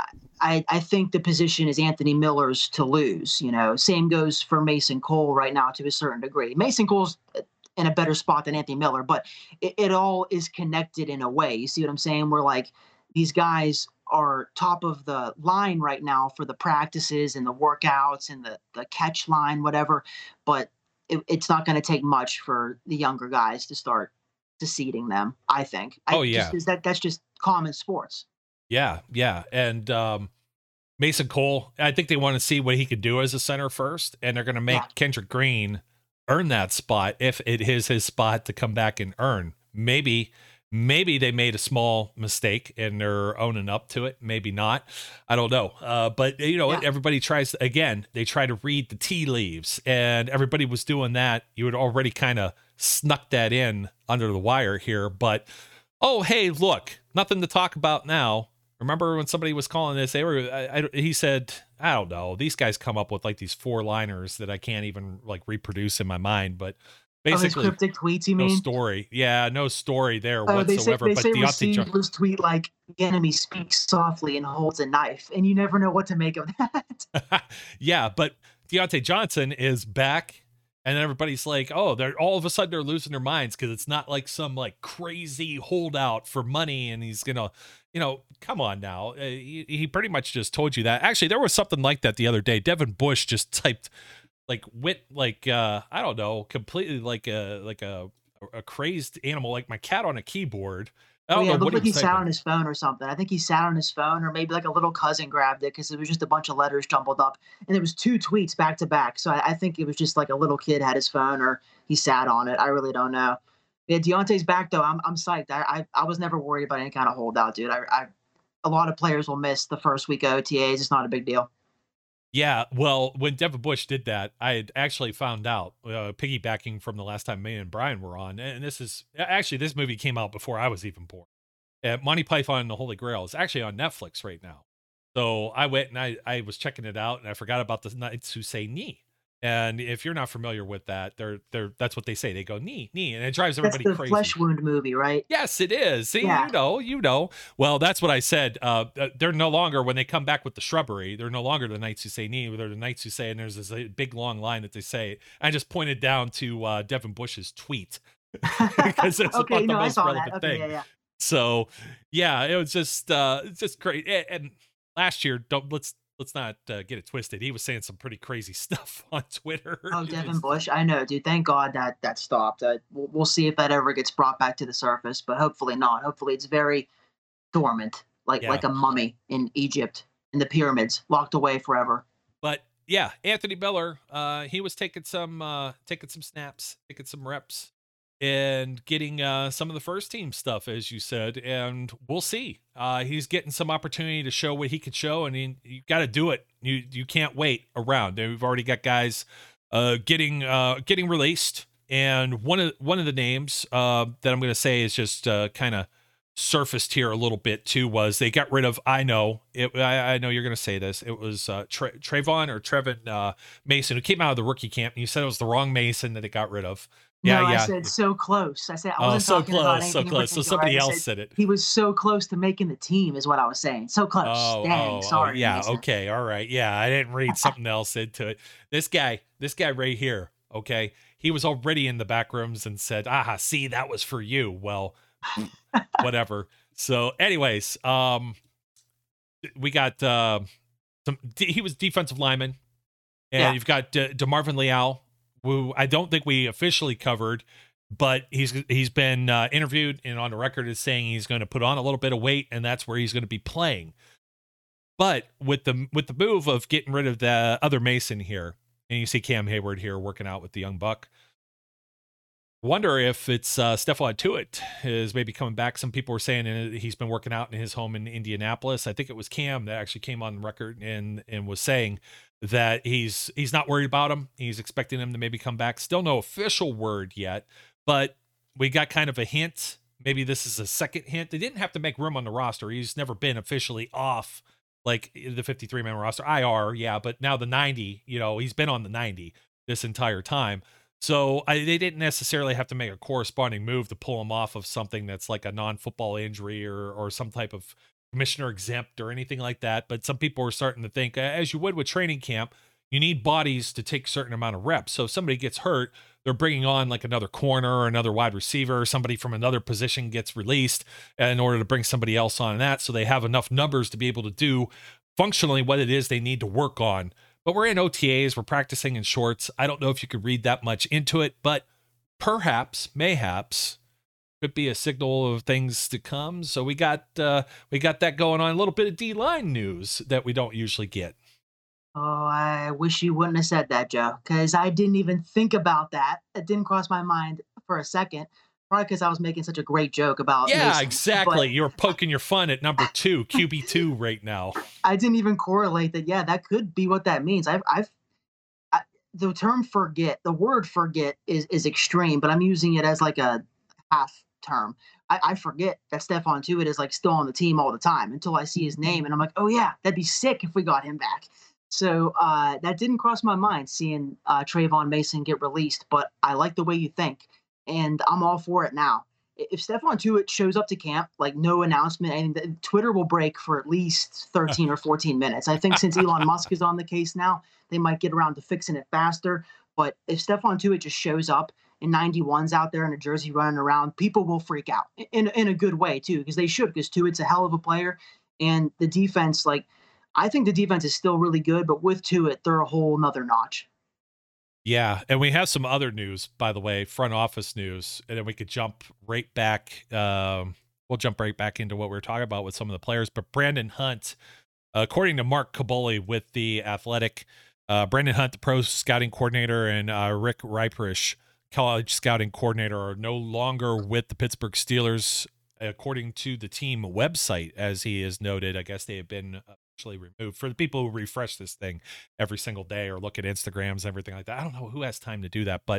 C: I, I think the position is Anthony Miller's to lose. You know, same goes for Mason Cole right now to a certain degree. Mason Cole's in a better spot than Anthony Miller, but it, it all is connected in a way. You see what I'm saying? We're like, these guys are top of the line right now for the practices and the workouts and the, the catch line, whatever. But it, it's not going to take much for the younger guys to start seeding them, I think. I,
B: oh, yeah.
C: Just, that, that's just common sports.
B: Yeah, yeah. And um, Mason Cole, I think they want to see what he could do as a center first, and they're going to make yeah. Kendrick Green earn that spot if it is his spot to come back and earn. Maybe Maybe they made a small mistake and they're owning up to it. Maybe not. I don't know. Uh, but, you know, yeah. everybody tries, again, they try to read the tea leaves, and everybody was doing that. You had already kind of snuck that in under the wire here. But, oh, hey, look, nothing to talk about now. Remember when somebody was calling this, they were, I, I, he said, I don't know, these guys come up with like these four liners that I can't even like reproduce in my mind, but basically,
C: oh, cryptic tweets, you
B: no
C: mean?
B: story. Yeah, no story there
C: oh,
B: whatsoever.
C: They say, they
B: but
C: say
B: Deontay
C: receivers tweet like, the enemy speaks softly and holds a knife, and you never know what to make of that.
B: Yeah, but Deontay Johnson is back, and then everybody's like, oh, they're all of a sudden they're losing their minds because it's not like some like crazy holdout for money, and he's gonna, you know, come on now. Uh, he, he pretty much just told you that. Actually, there was something like that the other day. Devin Bush just typed like wit, like uh, I don't know, completely like a like a a crazed animal, like my cat on a keyboard. I don't
C: oh, yeah,
B: know
C: it looked
B: what
C: like
B: he
C: he
B: was
C: sat
B: typing.
C: on his phone or something. I think he sat on his phone, or maybe like a little cousin grabbed it because it was just a bunch of letters jumbled up, and there was two tweets back to back. So I, I think it was just like a little kid had his phone, or he sat on it. I really don't know. Yeah, Deontay's back though. I'm I'm psyched. I I, I was never worried about any kind of holdout, dude. I, I a lot of players will miss the first week of O T As. It's not a big deal.
B: Yeah, well, when Devin Bush did that, I had actually found out, uh, piggybacking from the last time me and Brian were on, and this is, actually, this movie came out before I was even born. Uh, Monty Python and the Holy Grail is actually on Netflix right now. So I went and I, I was checking it out, and I forgot about the Knights Who Say Knee. And if you're not familiar with that, they're they're that's what they say. They go knee, knee, and it drives everybody
C: that's the
B: crazy.
C: Flesh Wound movie, right?
B: Yes, it is. See,
C: yeah.
B: you know, you know. Well, that's what I said. Uh, they're no longer, when they come back with the shrubbery, they're no longer the Knights Who Say Knee. They're the Knights Who Say, and there's this big long line that they say. I just pointed down to uh, Devin Bush's tweet because it's
C: okay,
B: about the
C: no,
B: most relevant
C: okay,
B: thing.
C: Yeah, yeah.
B: So, yeah, it was just uh, it's just great. And, and last year, don't let's. Let's not uh, get it twisted. He was saying some pretty crazy stuff on Twitter.
C: Oh, Devin Bush. I know, dude. Thank God that that stopped. Uh, we'll, we'll see if that ever gets brought back to the surface, but hopefully not. Hopefully it's very dormant, like
B: yeah.
C: like a mummy in Egypt, in the pyramids, locked away forever.
B: But yeah, Anthony Miller, uh, he was taking some uh, taking some snaps, taking some reps, and getting uh, some of the first team stuff, as you said, and we'll see. Uh, he's getting some opportunity to show what he could show, and he, you got to do it. You you can't wait around. We've already got guys uh, getting uh, getting released, and one of one of the names uh, that I'm going to say is just uh, kind of surfaced here a little bit too was they got rid of. I know it. I, I know you're going to say this. It was uh, Tra- Trayvon or Trevin uh, Mason, who came out of the rookie camp, and you said it was the wrong Mason that they got rid of. Yeah,
C: no,
B: yeah.
C: I said so close. I said I
B: oh,
C: wasn't
B: so
C: talking about
B: close, so
C: anything
B: close. So somebody else said, said it.
C: He was so close to making the team, is what I was saying. So close.
B: Oh,
C: Dang,
B: oh,
C: sorry.
B: Oh, yeah,
C: Mason.
B: okay, all right. Yeah, I didn't read something else into it. This guy, this guy right here. Okay. He was already in the back rooms and said, aha, see, that was for you. Well, whatever. So anyways, um, we got, uh, some, he was defensive lineman, and
C: Yeah.
B: you've got De- DeMarvin Leal, who I don't think we officially covered, but he's, he's been uh, interviewed and on the record is saying he's going to put on a little bit of weight, and that's where he's going to be playing. But with the, with the move of getting rid of the other Mason here, and you see Cam Hayward here working out with the young buck, wonder if it's uh, Stephon Tuitt is maybe coming back. Some people were saying he's been working out in his home in Indianapolis. I think it was Cam that actually came on record and and was saying that he's he's not worried about him. He's expecting him to maybe come back. Still no official word yet, but we got kind of a hint. Maybe this is a second hint. They didn't have to make room on the roster. He's never been officially off like the fifty-three man roster. I R, yeah, but now the ninety, you know, he's been on the ninety this entire time. So I, they didn't necessarily have to make a corresponding move to pull him off of something that's like a non-football injury or or some type of commissioner exempt or anything like that. But some people are starting to think, as you would with training camp, you need bodies to take a certain amount of reps. So if somebody gets hurt, they're bringing on like another corner or another wide receiver, or somebody from another position gets released in order to bring somebody else on that, so they have enough numbers to be able to do functionally what it is they need to work on. But we're in O T As, we're practicing in shorts. I don't know if you could read that much into it, but perhaps, mayhaps, could be a signal of things to come. So we got uh, we got that going on. A little bit of D-line news that we don't usually get.
C: Oh, I wish you wouldn't have said that, Joe, because I didn't even think about that. It didn't cross my mind for a second. Probably because I was making such a great joke about
B: Yeah,
C: Mason,
B: exactly.
C: but
B: You're poking your fun at number two, Q B two right now.
C: I didn't even correlate that. Yeah, that could be what that means. I've, I've, I, the term "forget," the word "forget" is is extreme, but I'm using it as like a half term. I, I forget that Stephon Tuitt is like still on the team all the time until I see his name, and I'm like, oh yeah, that'd be sick if we got him back. So uh, that didn't cross my mind seeing uh, Trayvon Mason get released, but I like the way you think, and I'm all for it now. If Stephon Tuitt shows up to camp, like no announcement, and Twitter will break for at least thirteen or fourteen minutes. I think since Elon Musk is on the case now, they might get around to fixing it faster. But if Stephon Tuitt just shows up in ninety-ones out there in a jersey running around, people will freak out in, in a good way too, because they should, because Tuitt's a hell of a player. And the defense, like, I think the defense is still really good, but with Tuitt, they're a whole nother notch.
B: Yeah, and we have some other news, by the way, front office news, and then we could jump right back. Um, we'll jump right back into what we were talking about with some of the players. But Brandon Hunt, according to Mark Caboli with The Athletic, uh, Brandon Hunt, the pro scouting coordinator, and uh, Rick Riperish, college scouting coordinator, are no longer with the Pittsburgh Steelers, according to the team website, as he is noted. I guess they have been actually removed. For the people who refresh this thing every single day or look at Instagrams, everything like that, I don't know who has time to do that, but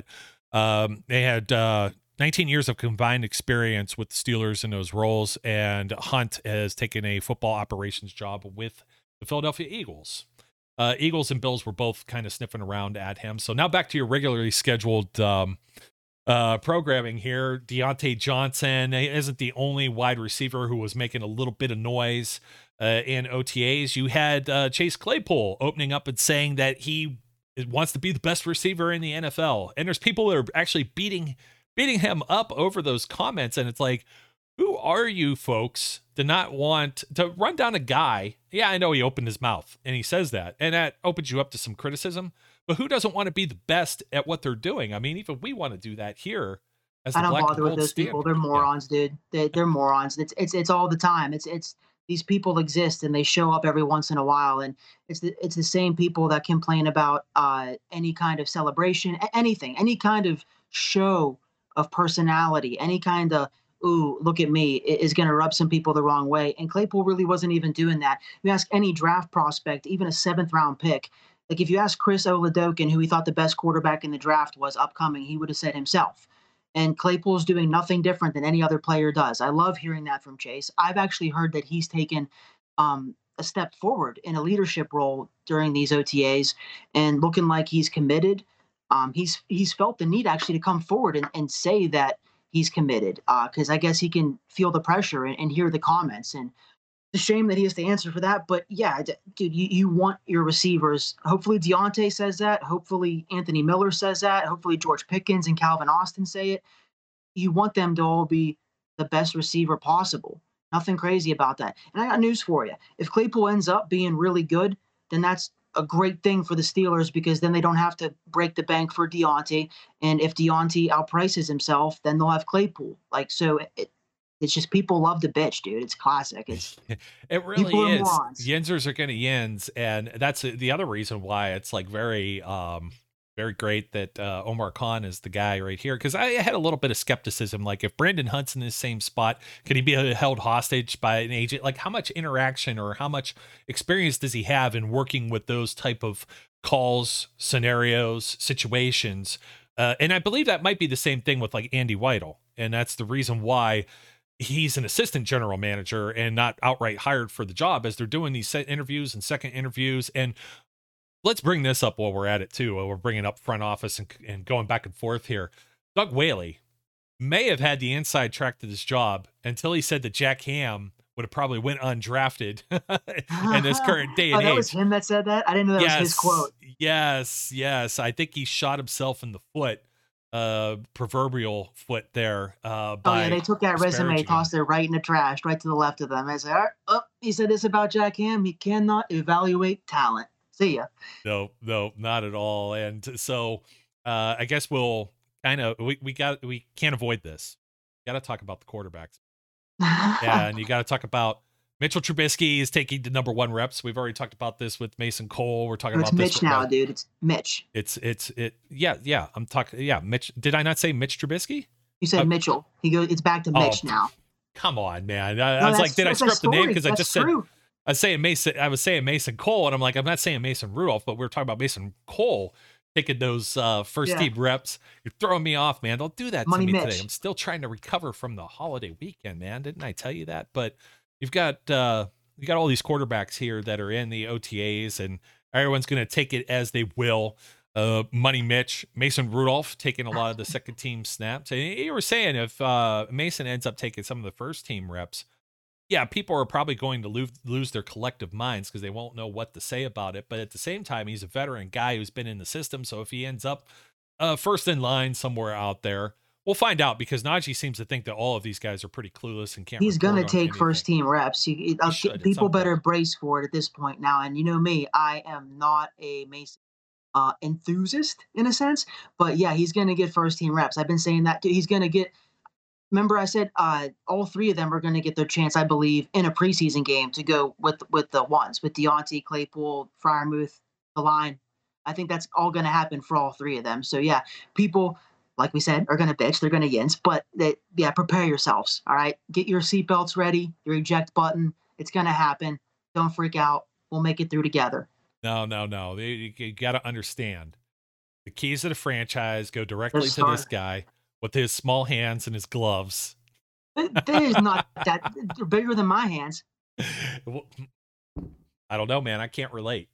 B: um, they had uh, nineteen years of combined experience with the Steelers in those roles, and Hunt has taken a football operations job with the Philadelphia Eagles. Uh, Eagles and Bills were both kind of sniffing around at him. So now back to your regularly scheduled um, uh, programming here. Deontay Johnson isn't the only wide receiver who was making a little bit of noise uh, in O T As. You had uh, Chase Claypool opening up and saying that he wants to be the best receiver in the N F L. And there's people that are actually beating beating him up over those comments. And it's like, who are you folks to not want to run down a guy? Yeah, I know he opened his mouth and he says that, and that opens you up to some criticism. But who doesn't want to be the best at what they're doing? I mean, even we want to do that here. As the
C: I don't
B: Black and
C: bother with
B: Gold
C: those
B: Standard.
C: people. They're morons, yeah. dude. They, they're morons. It's it's it's all the time. It's it's these people exist and they show up every once in a while, and it's the it's the same people that complain about uh, any kind of celebration, anything, any kind of show of personality, any kind of ooh, look at me, is going to rub some people the wrong way. And Claypool really wasn't even doing that. You ask any draft prospect, even a seventh round pick, like if you ask Chris Oladokun who he thought the best quarterback in the draft was upcoming, he would have said himself. And Claypool's doing nothing different than any other player does. I love hearing that from Chase. I've actually heard that he's taken um, a step forward in a leadership role during these O T As and looking like he's committed. Um, he's he's felt the need actually to come forward and, and say that he's committed because uh, I guess he can feel the pressure and, and hear the comments. And It's a shame that he has to answer for that. But yeah, d- dude, you, you want your receivers. Hopefully Deontay says that. Hopefully Anthony Miller says that. Hopefully George Pickens and Calvin Austin say it. You want them to all be the best receiver possible. Nothing crazy about that. And I got news for you. If Claypool ends up being really good, then that's a great thing for the Steelers because then they don't have to break the bank for Deontay. And if Deontay outprices himself, then they'll have Claypool. Like so, it, it's just people love to bitch, dude. It's classic. It's
B: It really
C: people are
B: is.
C: morons.
B: Yinzers are going to yins, and that's the other reason why it's like very, um, very great that uh, Omar Khan is the guy right here. Because I had a little bit of skepticism, like if Brandon Hunt's in the same spot, could he be held hostage by an agent? Like how much interaction or how much experience does he have in working with those type of calls, scenarios, situations? Uh, and I believe that might be the same thing with like Andy Weidel, and that's the reason why he's an assistant general manager and not outright hired for the job, as they're doing these set interviews and second interviews. And let's bring this up while we're at it too, while we're bringing up front office and, and going back and forth here. Doug Whaley may have had the inside track to this job until he said that Jack Ham would have probably went undrafted in this current day and
C: oh, that
B: age.
C: was him that said that? I didn't know that
B: yes,
C: was his quote.
B: Yes, yes. I think he shot himself in the foot, uh, proverbial foot there. Uh,
C: Oh yeah, they took that resume,
B: disparaging
C: tossed it right in the trash, right to the left of them. I said, "All right, oh, he said this about Jack Ham. He cannot evaluate talent. See ya."
B: No, no, not at all. And so uh, I guess we'll kind of we, we got we can't avoid this. Got to talk about the quarterbacks, and you got to talk about Mitchell Trubisky is taking the number one reps. We've already talked about this with Mason Cole. We're talking
C: It's
B: about
C: Mitch
B: this
C: now,
B: with,
C: dude. It's Mitch.
B: It's it's it. Yeah, yeah. I'm talking. Yeah, Mitch. Did I not say Mitch Trubisky?
C: You said
B: Uh,
C: Mitchell. He goes. It's back to
B: Oh,
C: Mitch now.
B: Come on, man. I, I
C: No,
B: was
C: that's-
B: like, did I
C: that's a
B: screw up the name
C: story.
B: because I
C: That's
B: just said
C: true.
B: I was saying Mason. I was saying Mason Cole, and I'm like, I'm not saying Mason Rudolph, but we are talking about Mason Cole taking those uh, first
C: Yeah.
B: team reps. You're throwing me off, man. Don't do that
C: Money
B: to me
C: Mitch.
B: today. I'm still trying to recover from the holiday weekend, man. Didn't I tell you that? But you've got uh, you got all these quarterbacks here that are in the O T As, and everyone's going to take it as they will. Uh, Money Mitch, Mason Rudolph taking a lot of the second team snaps. And you were saying if uh, Mason ends up taking some of the first team reps, yeah, people are probably going to lose, lose their collective minds because they won't know what to say about it. But at the same time, he's a veteran guy who's been in the system. So if he ends up uh, first in line somewhere out there, we'll find out, because Najee seems to think that all of these guys are pretty clueless and can't.
C: He's
B: report
C: gonna
B: on
C: take
B: anything.
C: first team reps. You, uh,
B: should at
C: people
B: some
C: better
B: point.
C: brace for it at this point now. And you know me, I am not a Mason uh, enthusiast in a sense, but yeah, he's gonna get first team reps. I've been saying that too. He's gonna get. Remember, I said uh, all three of them are going to get their chance, I believe, in a preseason game to go with with the ones with Deontay, Claypool, Fryermuth, the line. I think that's all going to happen for all three of them. So yeah, people, like we said, are going to bitch. They're going to yinz, but they, yeah, prepare yourselves. All right, get your seatbelts ready, your eject button. It's going to happen. Don't freak out. We'll make it through together.
B: No, no, no. You, you got to understand. The keys of the franchise go directly
C: They're
B: to this
C: smart.
B: guy with his small hands and his gloves.
C: That is not that they're bigger than my hands.
B: Well, I don't know, man. I can't relate.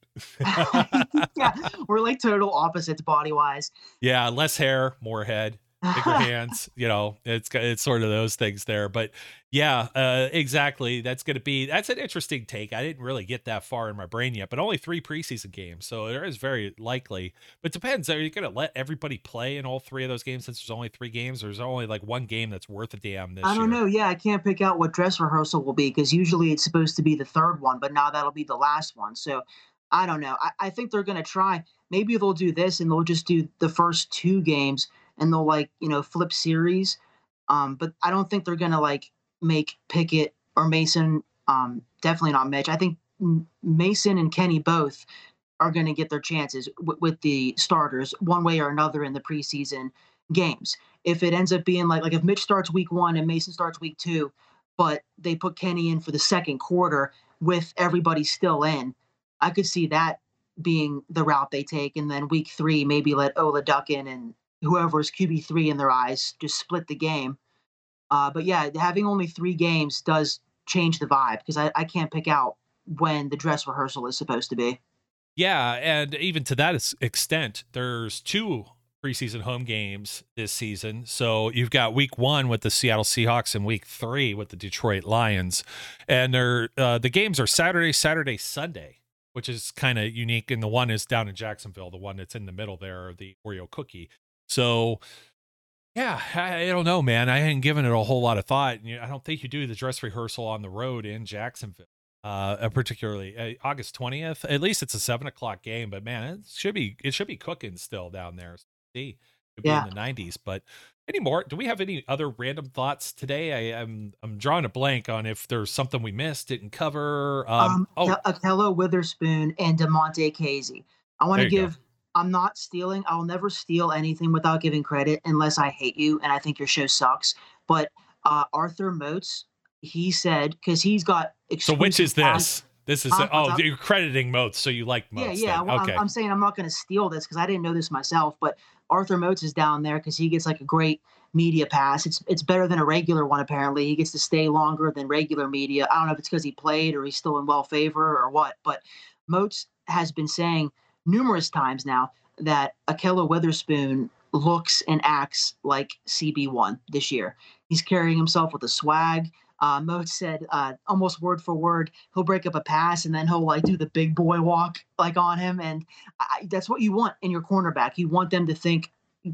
C: Yeah, we're like total opposites body wise.
B: Yeah, less hair, more head, bigger hands. You know, it's it's sort of those things there. But yeah, uh, exactly. That's going to be that's an interesting take. I didn't really get that far in my brain yet, but only three preseason games, so there is very likely. But it depends. Are you going to let everybody play in all three of those games since there's only three games, or is there only like one game that's worth a damn this
C: I don't
B: year?
C: know. Yeah, I can't pick out what dress rehearsal will be because usually it's supposed to be the third one, but now that'll be the last one. So I don't know. I, I think they're going to try. Maybe they'll do this and they'll just do the first two games and they'll like, you know, flip series. Um, but I don't think they're going to like make Pickett or Mason, um, definitely not Mitch. I think M- Mason and Kenny both are going to get their chances w- with the starters one way or another in the preseason games. If it ends up being like like if Mitch starts week one and Mason starts week two, but they put Kenny in for the second quarter with everybody still in, I could see that being the route they take. And then week three, maybe let Ola duck in and whoever's Q B three in their eyes just split the game. Uh, but yeah, having only three games does change the vibe because I, I can't pick out when the dress rehearsal is supposed to be.
B: Yeah, and even to that ex- extent, there's two preseason home games this season. So you've got week one with the Seattle Seahawks and week three with the Detroit Lions. And they're, uh, the games are Saturday, Saturday, Sunday, which is kind of unique. And the one is down in Jacksonville, the one that's in the middle there, the Oreo cookie. So, yeah, I, I don't know, man. I hadn't given it a whole lot of thought. And I don't think you do the dress rehearsal on the road in Jacksonville. Uh, particularly uh, August twentieth. At least it's a seven o'clock game, but man, it should be it should be cooking still down there. See, could be
C: Yeah.
B: in the nineties. But any more? Do we have any other random thoughts today? I, I'm I'm drawing a blank on if there's something we missed, didn't cover. Um,
C: Um,
B: oh,
C: Kel- Akello Witherspoon and DeMonte Casey. I want
B: there
C: to
B: you go.
C: give. I'm not stealing. I'll never steal anything without giving credit, unless I hate you and I think your show sucks. But uh, Arthur Moats, he said, because he's got.
B: So which is
C: exclusive
B: this? This is
C: Huh?
B: oh,
C: What's up?
B: you're crediting Moats, so you like
C: Yeah,
B: Moats.
C: yeah.
B: then.
C: Well, I'm,
B: Okay.
C: I'm saying I'm not going to steal this because I didn't know this myself. But Arthur Moats is down there because he gets like a great media pass. It's it's better than a regular one apparently. He gets to stay longer than regular media. I don't know if it's because he played or he's still in well favor or what. But Moats has been saying numerous times now that Akello Witherspoon looks and acts like C B one this year. He's carrying himself with a swag. Uh, Moats said uh, almost word for word, he'll break up a pass and then he'll like do the big boy walk like on him, and I, that's what you want in your cornerback. You want them to think.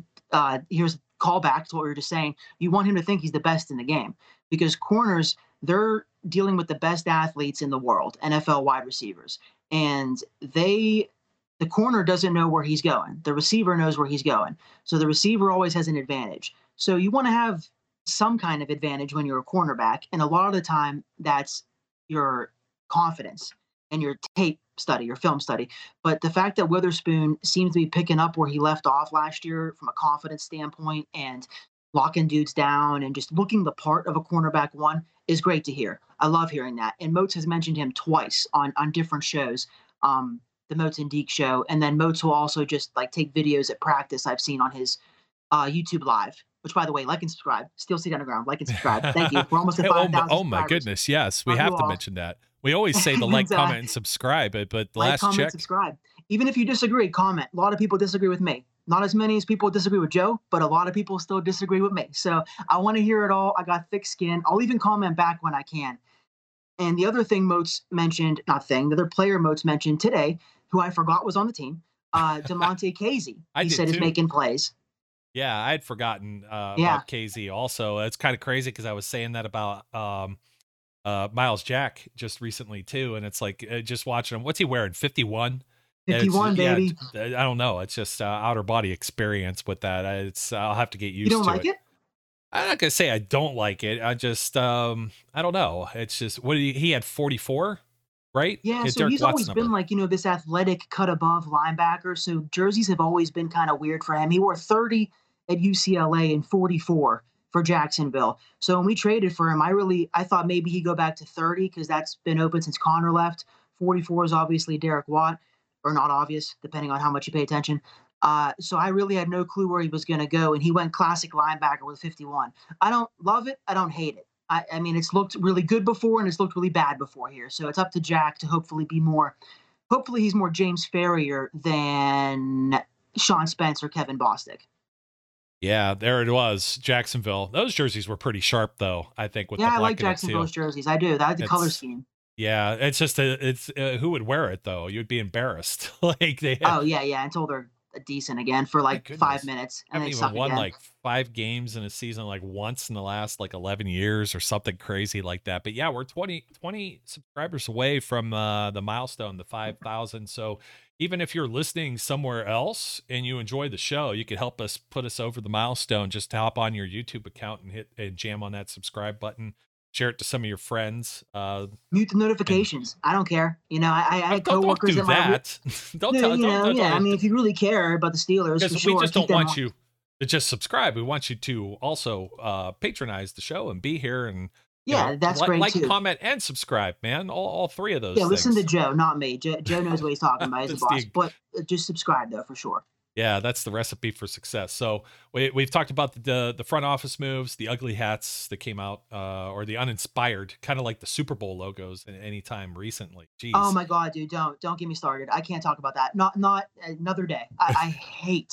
C: Uh, here's a callback to what we were just saying. You want him to think he's the best in the game because corners they're dealing with the best athletes in the world, N F L wide receivers, and they. The corner doesn't know where he's going. The receiver knows where he's going. So the receiver always has an advantage. So you want to have some kind of advantage when you're a cornerback. And a lot of the time, that's your confidence and your tape study, your film study. But the fact that Witherspoon seems to be picking up where he left off last year from a confidence standpoint and locking dudes down and just looking the part of a cornerback one is great to hear. I love hearing that. And Moats has mentioned him twice on, on different shows. Um, the Moats and Deke show, and then Moats will also just like take videos at practice I've seen on his uh, YouTube live, which by the way, like and subscribe, Steel City Underground, like and subscribe. Thank you. We're almost at
B: oh,
C: five
B: my,
C: thousand
B: oh my goodness. Yes. We
C: Love
B: have
C: you
B: to
C: all.
B: mention that. We always say the like,
C: And, uh,
B: comment, and subscribe, but, but the
C: Like,
B: last
C: comment,
B: check.
C: subscribe. Even if you disagree, comment. A lot of people disagree with me. Not as many as people disagree with Joe, but a lot of people still disagree with me. So I want to hear it all. I got thick skin. I'll even comment back when I can. And the other thing Moats mentioned, not thing, the other player Moats mentioned today, who I forgot was on the team, uh, DeMonte Casey.
B: I
C: He
B: did
C: said is
B: too.
C: making plays.
B: Yeah, I had forgotten uh,
C: Yeah.
B: about K Z also. It's kind of crazy because I was saying that about um, uh, Miles Jack just recently too, and it's like uh, just watching him. What's he wearing? fifty-one. It's-
C: fifty-one,
B: yeah,
C: baby.
B: I don't know. It's just uh, outer body experience with that. I- It's I'll have to get
C: You
B: used
C: don't
B: to
C: like it?
B: I'm not gonna say I don't like it. I just um I don't know. It's just what did he, he had forty-four, right?
C: Yeah,
B: His
C: so
B: Derek
C: he's
B: Watts
C: always
B: number.
C: been like, you know, this athletic cut above linebacker. So jerseys have always been kind of weird for him. He wore thirty at U C L A and forty-four for Jacksonville. So when we traded for him, I really I thought maybe he'd go back to thirty because that's been open since Connor left. forty-four is obviously Derek Watt, or not obvious, depending on how much you pay attention. Uh, so I really had no clue where he was going to go, and he went classic linebacker with fifty-one. I don't love it. I don't hate it. I, I mean, it's looked really good before, and it's looked really bad before here. So it's up to Jack to hopefully be more. Hopefully, he's more James Ferrier than Sean Spence or Kevin Bostic.
B: Yeah, there it was, Jacksonville. Those jerseys were pretty sharp, though. I think with
C: Yeah,
B: the
C: I
B: black
C: like
B: and it, too.
C: Jacksonville's jerseys. I do. I like the color
B: It's-
C: scheme.
B: Yeah, it's just a, it's uh, who would wear it though? You'd be embarrassed. like they
C: Oh yeah, yeah. Until they're decent again for like
B: goodness.
C: five minutes, and
B: haven't
C: they
B: even
C: suck
B: won
C: again.
B: like five games in a season like once in the last like eleven years or something crazy like that. But yeah, we're twenty, twenty subscribers away from uh, the milestone, the five thousand. So even if you're listening somewhere else and you enjoy the show, you could help us put us over the milestone. Just hop on your YouTube account and hit and jam on that subscribe button. Share it to some of your friends. Uh,
C: Mute the notifications. I don't care. You know, I, I had
B: don't, don't
C: coworkers
B: do
C: at my
B: that. don't
C: No,
B: tell.
C: you
B: Don't,
C: know,
B: don't,
C: yeah. I
B: don't-
C: mean, if you really care about the Steelers, for
B: because
C: sure,
B: we just
C: keep
B: don't
C: them
B: want
C: on.
B: you to just subscribe. We want you to also uh, patronize the show and be here and you
C: Yeah,
B: know,
C: that's
B: li-
C: great
B: like,
C: too.
B: comment, and subscribe, man. All, all three of those.
C: Yeah, listen to
B: things.
C: Joe, not me. Joe, Joe knows what he's talking about. He's the
B: That's
C: boss.
B: the-
C: But uh, just subscribe though, for sure.
B: Yeah, that's the recipe for success. So we, we've talked about the, the the front office moves, the ugly hats that came out, uh, or the uninspired, kind of like the Super Bowl logos at any time recently. Jeez.
C: Oh my God, dude, don't don't get me started. I can't talk about that. Not not another day. I, I hate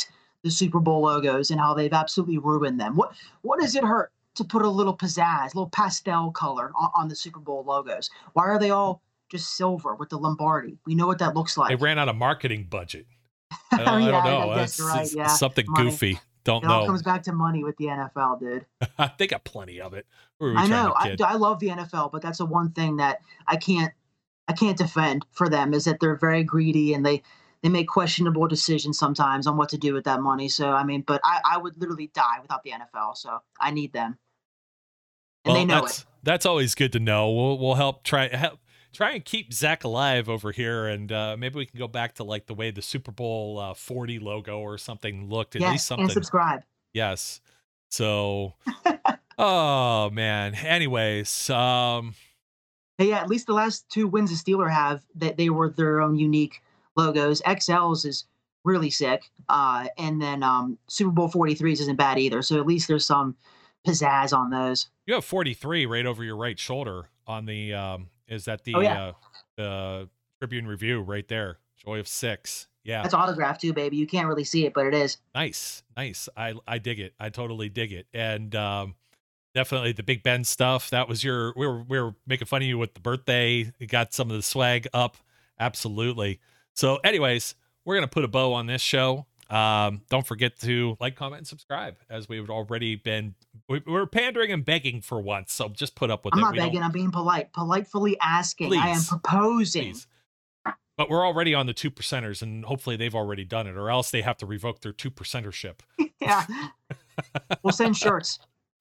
C: the Super Bowl logos and how they've absolutely ruined them. What what does it hurt to put a little pizzazz, a little pastel color on, on the Super Bowl logos? Why are they all just silver with the Lombardi? We know what that looks like.
B: They ran out of marketing budget. I don't,
C: yeah,
B: I don't know.
C: I guess
B: It's,
C: you're right.
B: it's
C: Yeah,
B: something
C: money.
B: goofy. Don't
C: It
B: know.
C: all comes back to money with the N F L, dude.
B: They got plenty of it. Who are we
C: I
B: trying
C: know.
B: to
C: I,
B: kid?
C: I love the N F L, but that's the one thing that I can't I can't defend for them is that they're very greedy and they they make questionable decisions sometimes on what to do with that money. So I mean, but I, I would literally die without the N F L. So I need them, and
B: well,
C: they know
B: that's
C: it.
B: that's always good to know. We'll we'll help try help try and keep Zach alive over here, and uh, maybe we can go back to like the way the Super Bowl uh, forty logo or something looked. At
C: Yes,
B: least something.
C: and subscribe.
B: Yes. So. Oh man. Anyways, um.
C: Hey, yeah, at least the last two wins the Steelers have that they were their own unique logos. X Ls is really sick, uh, and then um, Super Bowl forty-threes isn't bad either. So at least there's some pizzazz on those.
B: You have forty-three right over your right shoulder on the. Um, is that the
C: Oh, yeah.
B: uh, the Tribune Review right there? Joy of Six. Yeah.
C: That's autographed too, baby. You can't really see it, but it is.
B: Nice, nice. I I dig it. I totally dig it. And um, definitely the Big Ben stuff. That was your. We were we were making fun of you with the birthday. You got some of the swag up. Absolutely. So, anyways, we're gonna put a bow on this show. Um, don't forget to like, comment, and subscribe, as we've already been. We, we're pandering and begging for once, so just put up with
C: I'm
B: it.
C: not
B: We don't-
C: begging. I'm being polite. Politely asking. I am
B: Please.
C: proposing.
B: Please. But we're already on the two percenters, and hopefully they've already done it, or else they have to revoke their two percentership.
C: Yeah. We'll send shirts.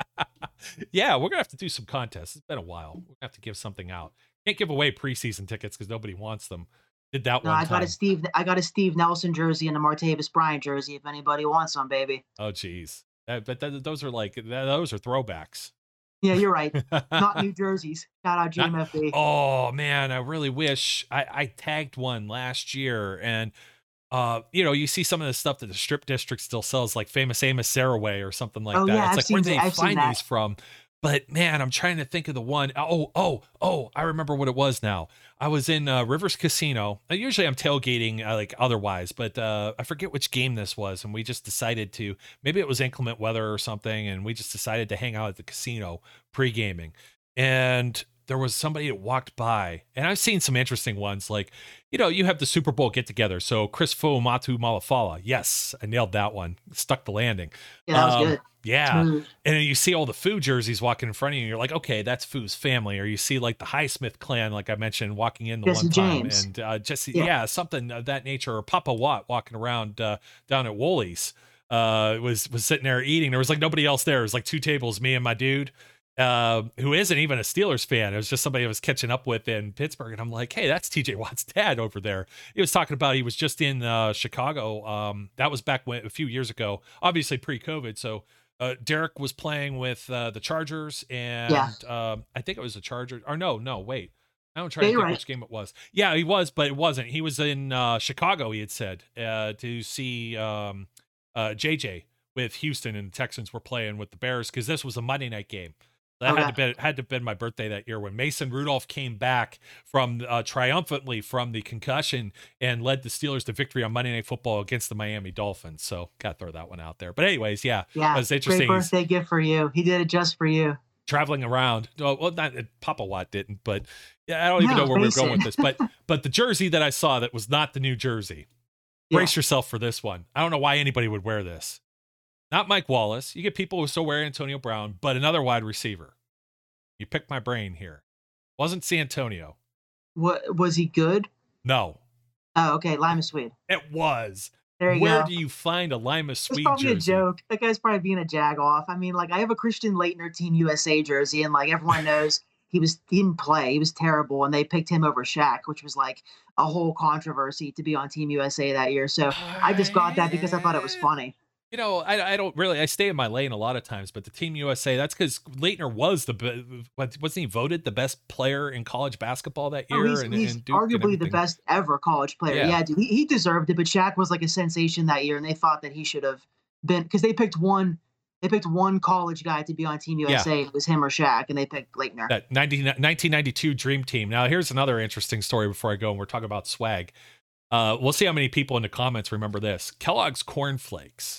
B: Yeah, we're gonna have to do some contests. It's been a while. We're gonna have to give something out. Can't give away preseason tickets because nobody wants them. Did that
C: No,
B: one
C: I got
B: time.
C: a Steve. I got a Steve Nelson jersey and a Martavis Bryant jersey. If anybody wants one, baby.
B: Oh, geez. That, but that, those are like that, those are throwbacks.
C: Yeah, you're right. Not new jerseys. Shout out G M F B.
B: Oh man, I really wish I, I tagged one last year, and uh, you know, you see some of the stuff that the Strip District still sells, like Famous Amos Saraway or something like
C: Oh,
B: that.
C: yeah,
B: it's
C: I've
B: like
C: seen
B: where
C: that-
B: they
C: I've seen
B: find
C: that.
B: these from. But man, I'm trying to think of the one. Oh, oh, oh! I remember what it was now. I was in uh, Rivers Casino. Uh, Usually, I'm tailgating uh, like otherwise, but uh, I forget which game this was, and we just decided to. Maybe it was inclement weather or something, and we just decided to hang out at the casino pre-gaming. And there was somebody that walked by, and I've seen some interesting ones. Like, you know, you have the Super Bowl get together. So Chris Fuamatu Malafala, yes, I nailed that one. Stuck the landing.
C: Yeah, that was
B: Um,
C: good.
B: Yeah.
C: Smooth.
B: And then you see all the Foo jerseys walking in front of you, and you're like, okay, that's Foo's family. Or you see like the Highsmith clan, like I mentioned, walking in the
C: Jesse
B: one time,
C: James.
B: and uh, Jesse,
C: Yeah.
B: yeah. something of that nature. Or Papa Watt walking around uh, down at Woolies, uh, was was sitting there eating. There was like nobody else there. It was like two tables, me and my dude, uh, who isn't even a Steelers fan. It was just somebody I was catching up with in Pittsburgh, and I'm like, hey, that's T J Watt's dad over there. He was talking about he was just in uh, Chicago. Um, that was back when, a few years ago, obviously pre-COVID. So. Uh, Derek was playing with uh, the Chargers, and
C: Yeah.
B: um, I think it was the Chargers. Or no, no, wait. I'm trying
C: Yeah,
B: to
C: you're
B: think
C: right.
B: which game it was. Yeah, he was, but it wasn't. He was in uh, Chicago, he had said, uh, to see um, uh, J J with Houston, and the Texans were playing with the Bears because this was a Monday night game. That had
C: Okay.
B: to be had to have been my birthday that year when Mason Rudolph came back from uh, triumphantly from the concussion and led the Steelers to victory on Monday Night Football against the Miami Dolphins. So, gotta throw that one out there. But anyways, yeah,
C: Yeah,
B: it was
C: great
B: interesting. He's
C: birthday gift for you. He did it just for you.
B: traveling around. Oh, well, not Papa Watt didn't, but yeah, I don't even
C: No,
B: know where we're
C: face
B: going
C: it.
B: with this. But but the jersey that I saw that was not the new jersey.
C: Yeah.
B: Brace yourself for this one. I don't know why anybody would wear this. Not Mike Wallace. You get people who still wear Antonio Brown, but another wide receiver. You picked my brain here. Wasn't Santonio.
C: What was he good?
B: No,
C: Oh, okay. Lima Swede.
B: it was.
C: There you
B: Where
C: go.
B: do you find a Lima
C: It's
B: Sweet
C: probably
B: jersey?
C: a joke. That guy's probably being a jag off. I mean, like I have a Christian Leitner Team U S A jersey, and like everyone knows he was he didn't play. He was terrible, and they picked him over Shaq, which was like a whole controversy to be on Team U S A that year. So I just got that because I thought it was funny.
B: You know, I, I don't really, I stay in my lane a lot of times, but the Team U S A, that's because Leitner was the, be- what- wasn't he voted the best player in college basketball that year?
C: Oh, he's
B: and,
C: he's
B: and Duke and
C: arguably the
B: everything?
C: best ever college player.
B: Yeah.
C: Yeah, dude, he, he deserved it, but Shaq was like a sensation that year, and they thought that he should have been because they picked one. They picked one college guy to be on Team U S A. It was him or Shaq, and they picked Leitner.
B: That nineteen nineteen ninety-two Dream Team. Now, here's another interesting story before I go, and we're talking about swag. Uh, we'll see how many people in the comments remember this. Kellogg's Corn Flakes.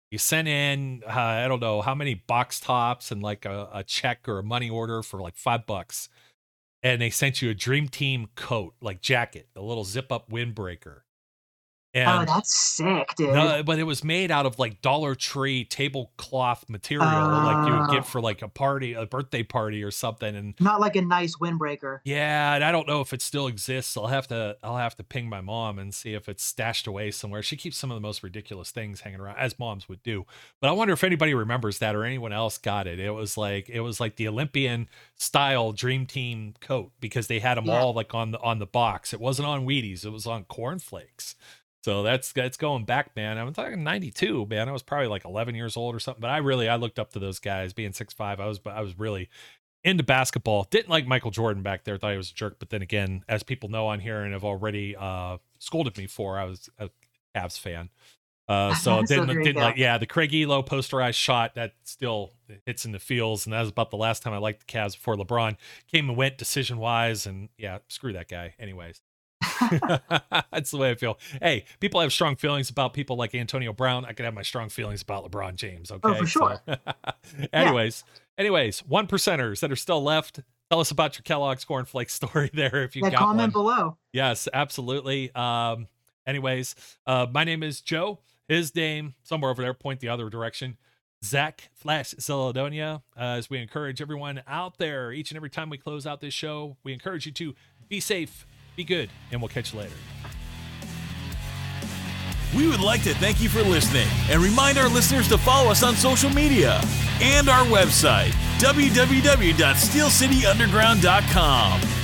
B: You sent in, uh, I don't know how many box tops and like a, a check or a money order for like five bucks. And they sent you a Dream Team coat, like jacket, a little zip up windbreaker. And,
C: oh, that's sick, dude.
B: No, but it was made out of like Dollar Tree tablecloth material, uh, like you would get for like a party, a birthday party or something. And
C: not like a nice windbreaker.
B: Yeah, and I don't know if it still exists. I'll have to, I'll have to ping my mom and see if it's stashed away somewhere. She keeps some of the most ridiculous things hanging around, as moms would do. But I wonder if anybody remembers that or anyone else got it. It was like, it was like the Olympian style Dream Team coat because they had them yeah. all like on the on the box. It wasn't on Wheaties. It was on cornflakes. So that's that's going back, man. I'm talking ninety-two, man. I was probably like eleven years old or something. But I really I looked up to those guys. Being six five, I was I was really into basketball. Didn't like Michael Jordan back there. Thought he was a jerk. But then again, as people know on here and have already uh, scolded me for, I was a Cavs fan. Uh, so didn't didn't like yeah the Craig Elo posterized shot that still hits in the feels, and that was about the last time I liked the Cavs before LeBron came and went decision wise. And yeah, screw that guy. Anyways. That's the way I feel. Hey, people have strong feelings about people like Antonio Brown. I could have my strong feelings about LeBron James. Okay.
C: Oh, for sure.
B: So, anyways, yeah. anyways, one percenters that are still left. Tell us about your Kellogg's cornflake story there. If you
C: yeah,
B: got
C: comment
B: one.
C: below.
B: Yes, absolutely. Um, anyways, uh, my name is Joe. His name somewhere over there. Point the other direction. Zach Flash Zeladonia. Uh, as we encourage everyone out there, each and every time we close out this show, we encourage you to be safe. Be good, and we'll catch you later.
A: We would like to thank you for listening and remind our listeners to follow us on social media and our website, w w w dot steel city underground dot com.